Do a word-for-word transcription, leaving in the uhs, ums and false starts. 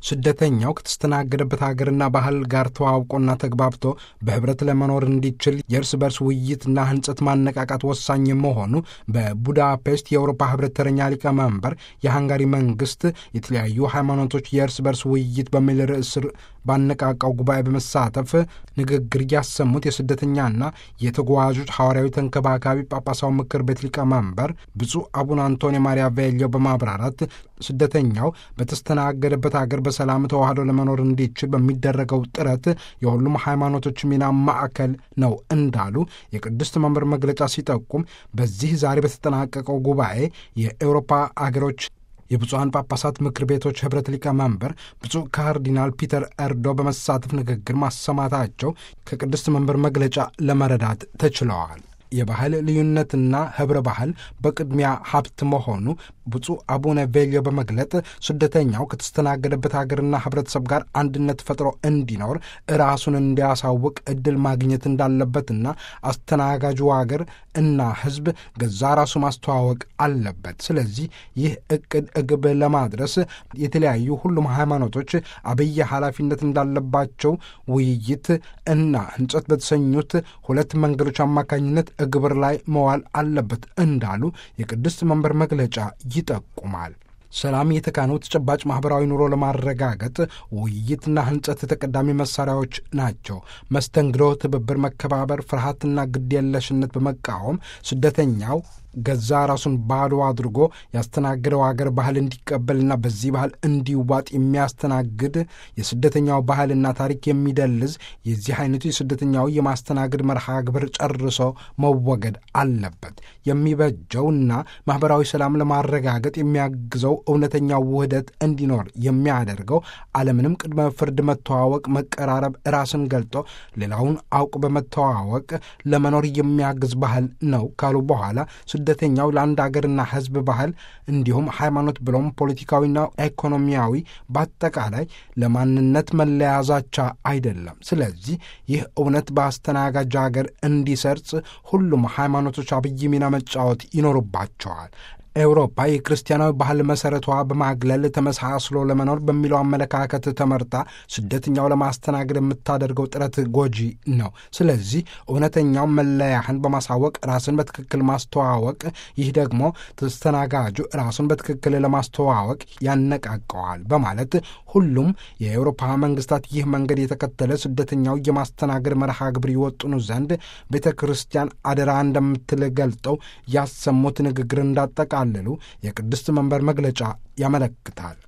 ስደተኛው ከተስተናገደበት ሀገርና ባህል ጋር ተዋውቆና ተግባብቶ በህብረት ለመኖር እንዲችል የእርስ በርስ ውይይትና ህንጸት ማነቃቃት ወሳኝ መሆኑ በቡዳፔስት የአውሮፓ ህብረት ተረኛ ሊቀመንበር የሃንጋሪ መንግስት የተለያዩ ሃይማኖቶች የእርስ በርስ ውይይት በሚል ርዕስ ስር ባነቃቃው ጉባኤ በመሳተፍ ንግግር ያሰሙት የስደተኛና የተጓዦች ሐዋርያዊ ተንከባካቢ ጳጳሳው ምክር ቤት ሊቀመንበር ብፁዕ አቡነ አንቶኒ ማሪያ ቬልዮ በማብራራት ስደተኛው በተስተናገደበት ሀገር በሰላም ተዋህዶ ለመኖር እንዲችል በሚደረገው ጥረት የሁሉም ሃይማኖቶች ሚና ማዕከል ነው እንዳሉ የቅድስት መንበር መግለጫ ሲጠቁም በዚህ ዛሬ በተጠናቀቀው ጉባኤ የአውሮፓ አገሮች የብፁዓን ጳጳሳት ምክር ቤቶች ኅብረት ሊቀመንበር ብፁዕ ካርዲናል ፒተር ኤርዶ በመሳተፍ ንግግር ማሰማታቸው ከቅድስት መንበር መግለጫ ለመረዳት ተችለዋል። የባህል ልዩነትና ኅብረ ባህል በቅድሚያ ሀብት መሆኑ ብፁዕ አቡነ ቬልዮ በመግለጥ ስደተኛው ከተስተናገደበት ሀገርና ህብረተሰብ ጋር አንድነት ፈጥሮ እንዲኖር ራሱን እንዲያሳውቅ ዕድል ማግኘት እንዳለበትና አስተናጋጁ ሀገር እና ህዝብ ገዛ ራሱ ማስተዋወቅ አለበት። ስለዚህ ይህ ዕቅድ እግብ ለማድረስ የተለያዩ ሁሉም ሃይማኖቶች አብይ ኃላፊነት እንዳለባቸው ውይይት እና ህንጸት በተሰኙት ሁለት መንገዶች አማካኝነት ግብር ላይ መዋል አለበት እንዳሉ የቅድስት መንበር መግለጫ ይጠቁማል። ሰላም የተካነው ተጨባጭ ማህበራዊ ኑሮ ለማረጋገጥ ውይይትና ህንጸት ተቀዳሚ መሳሪያዎች ናቸው። መስተንግዶ፣ ትብብር፣ መከባበር፣ ፍርሃትና ግድየለሽነት በመቃወም ስደተኛው ገዛ ራሱን ባዶ አድርጎ ያስተናገደው አገር ባህል እንዲቀበልና በዚህ ባህል እንዲዋጥ የሚያስተናግድ የስደተኛው ባህልና ታሪክ የሚደልዝ የዚህ አይነቱ የስደተኛው የማስተናገድ መርሃ ግብር ጨርሶ መወገድ አለበት። የሚበጀውና ማህበራዊ ሰላም ለማረጋገጥ የሚያግዘው እውነተኛው ውህደት እንዲኖር የሚያደርገው ዓለምንም ቅድመ ፍርድ መተዋወቅ፣ መቀራረብ፣ ራስን ገልጦ ሌላውን አውቅ በመተዋወቅ ለመኖር የሚያግዝ ባህል ነው ካሉ በኋላ ስደተኛው ለአንድ አገርና ህዝብ ባህል እንዲሁም ሃይማኖት ብሎም ፖለቲካዊና ኢኮኖሚያዊ በአጠቃላይ ለማንነት መለያዛቻ አይደለም። ስለዚህ ይህ እውነት በአስተናጋጅ አገር እንዲሰርጽ ሁሉም ሃይማኖቶች አብይ ሚና መጫወት ይኖርባቸዋል። ኤውሮፓ የክርስቲያናዊ ባህል መሠረቷ በማግለል ተመሳስሎ ለመኖር በሚለው አመለካከት ተመርታ ስደተኛው ለማስተናገድ የምታደርገው ጥረት ጎጂ ነው። ስለዚህ እውነተኛው መለያህን በማሳወቅ ራስን በትክክል ማስተዋወቅ፣ ይህ ደግሞ ተስተናጋጁ ራሱን በትክክል ለማስተዋወቅ ያነቃቀዋል በማለት ሁሉም የኤውሮፓ መንግስታት ይህ መንገድ የተከተለ ስደተኛው የማስተናገድ መርሃ ግብር ይወጥኑ ዘንድ ቤተ ክርስቲያን አደራ እንደምትል ገልጠው ያሰሙት ንግግር እንዳጠቃ የቅድስት መንበር መግለጫ ያመለክታል።